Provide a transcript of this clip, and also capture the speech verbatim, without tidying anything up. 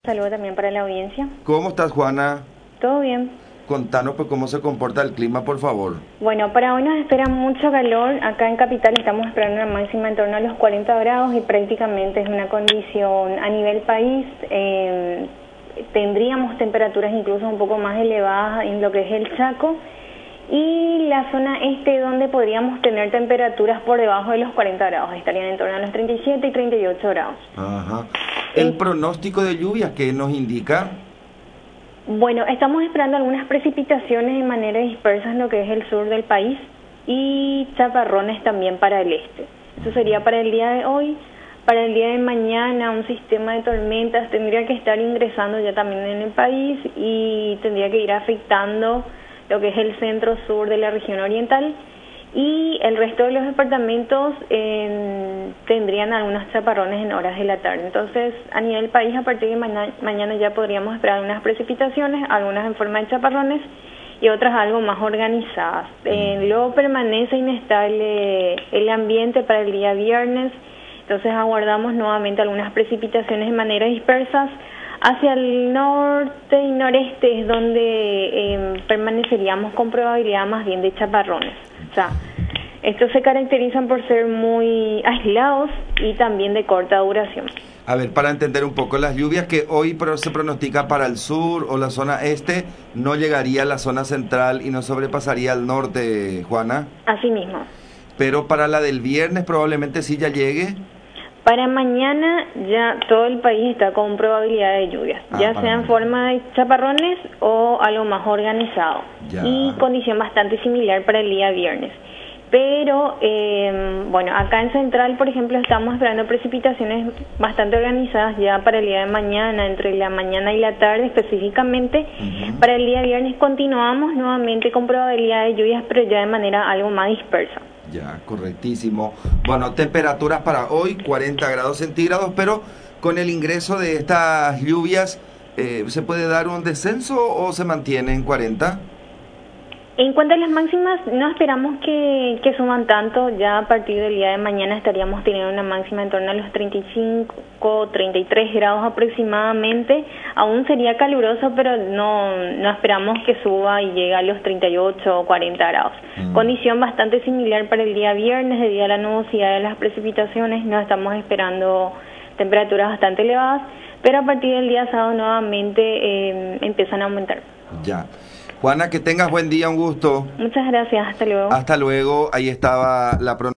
Saludo también para la audiencia. ¿Cómo estás, Juana? ¿Todo bien? Contanos pues cómo se comporta el clima, por favor. Bueno, para hoy nos espera mucho calor. Acá en Capital estamos esperando una máxima en torno a los cuarenta grados y prácticamente es una condición a nivel país. Eh, tendríamos temperaturas incluso un poco más elevadas en lo que es el Chaco y la zona este, donde podríamos tener temperaturas por debajo de los cuarenta grados. Estarían en torno a los treinta y siete y treinta y ocho grados. Ajá. ¿El Eh, pronóstico de lluvia qué nos indica? Bueno, estamos esperando algunas precipitaciones de manera dispersa en lo que es el sur del país y chaparrones también para el este. Eso sería para el día de hoy. Para el día de mañana un sistema de tormentas tendría que estar ingresando ya también en el país y tendría que ir afectando lo que es el centro-sur de la región oriental, y el resto de los departamentos eh, tendrían algunos chaparrones en horas de la tarde. Entonces, a nivel país, a partir de mañana, mañana ya podríamos esperar unas precipitaciones, algunas en forma de chaparrones y otras algo más organizadas. Eh, luego permanece inestable el ambiente para el día viernes, entonces aguardamos nuevamente algunas precipitaciones de manera dispersas. Hacia el norte y noreste es donde eh, permaneceríamos con probabilidad más bien de chaparrones. O sea, estos se caracterizan por ser muy aislados y también de corta duración. A ver, para entender un poco, las lluvias que hoy pro- se pronostica para el sur o la zona este, no llegaría a la zona central y no sobrepasaría al norte, Juana. Así mismo. Pero para la del viernes probablemente sí ya llegue. Para mañana ya todo el país está con probabilidad de lluvias, Ah, ya para sea en mañana. forma de chaparrones o algo más organizado. Ya. Y condición bastante similar para el día viernes. Pero, eh, bueno, acá en Central, por ejemplo, estamos esperando precipitaciones bastante organizadas ya para el día de mañana, entre la mañana y la tarde específicamente. Ujú. Para el día viernes continuamos nuevamente con probabilidad de lluvias, pero ya de manera algo más dispersa. Ya, correctísimo. Bueno, temperaturas para hoy, cuarenta grados centígrados, pero con el ingreso de estas lluvias, eh, ¿se puede dar un descenso o se mantiene en cuarenta? En cuanto a las máximas, no esperamos que, que suman tanto. Ya a partir del día de mañana estaríamos teniendo una máxima en torno a los treinta y cinco, treinta y tres grados aproximadamente. Aún sería caluroso, pero no, no esperamos que suba y llegue a los treinta y ocho o cuarenta grados. Mm. Condición bastante similar para el día viernes, debido a la nubosidad de las precipitaciones. No estamos esperando temperaturas bastante elevadas, pero a partir del día sábado nuevamente eh, empiezan a aumentar. Ya. Juana, que tengas buen día, un gusto. Muchas gracias, hasta luego. Hasta luego. Ahí estaba la pronunciación.